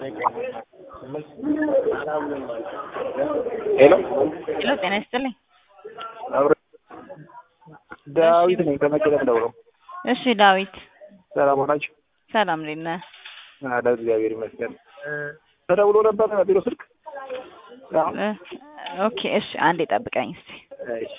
ሄሎ ሄሎ ጤና ይስጥልኝ። ዳዊት ነኝ ከመቀሌ ደውሎ። እሺ ዳዊት ሰላም ሆናችሁ? ሰላም እንዴት ነህ? አለ እግዚአብሔር ይመስገን። ተደውሎ ነበር ቢሮ ስልክ? ኦኬ እሺ አንዴ ጠብቀኝ እስቲ። እሺ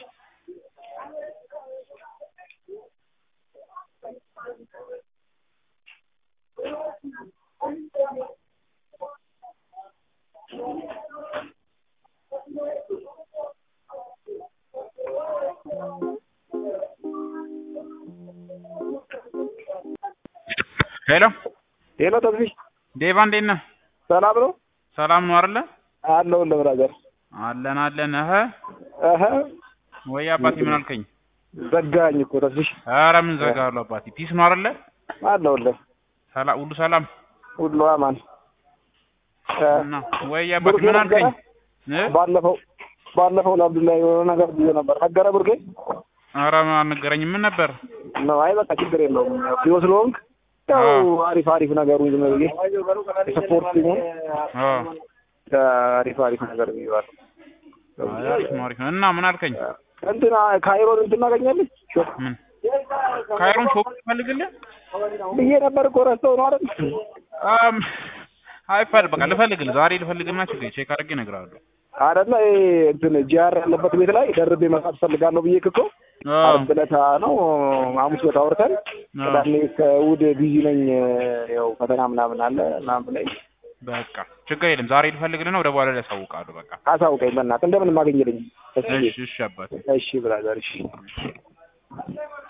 ሄሎ ሄሎ ተብሽ ዴቫ እንዴት ነህ? ሰላም ነው? ሰላም ነው አይደለ? አለሁልህ ብራዘር። አለን አሃ ወይ አባቴ ምን አልከኝ? ዘጋኝ እኮ ተብሽ። ኧረ ምን ዘጋለሁ አባቴ ፒስ ነው አይደለ? አለሁልህ። ሰላም ሁሉ ሰላም ሁሉ አማን። እና ወይ አባቴ ምን አልከኝ? ባለፈው ለአብዱላህ የሆነ ነገር ብዬ ነበር። ነገረ ብርጌ? ኧረ አልነገረኝም። ምን ነበር? ነው አይ በቃ ችግር የለውም። ቢሮ ስለሆንክ ያው አሪፍ ነገሩን ዝም ብዬ ሰፖርት ነው። አሪፍ ነገር ይባል። አሪፍ ነው። እና ምን አልከኝ? እንትና ካይሮን እንትና አገኛለች? ምን ካይሮን ሾክ ፈልግልህ ብዬ ነበር እኮ ረስተው ነው አይደል? አይፈል በቃ ልፈልግልህ ዛሬ ልፈልግና ችግር ቼክ አድርጌ እነግርሃለሁ። አይደለ እንትን ጂአር ያለበት ቤት ላይ ደርቤ መስራት ፈልጋለሁ ብዬ እኮ አብለታ ነው ሐሙስ ዕለት አውርተን ቅዳሜ ከእሑድ ቢዚ ነኝ ያው ፈተና ምናምን አለ ምናምን ላይ በቃ ችግር የለም ዛሬ ልፈልግልህ ነው ወደ በኋላ ላይ አሳውቃለሁ። በቃ አሳውቀኝ በእናትህ እንደምን ማግኘልኝ። እሺ አባቴ እሺ ብራዘር እሺ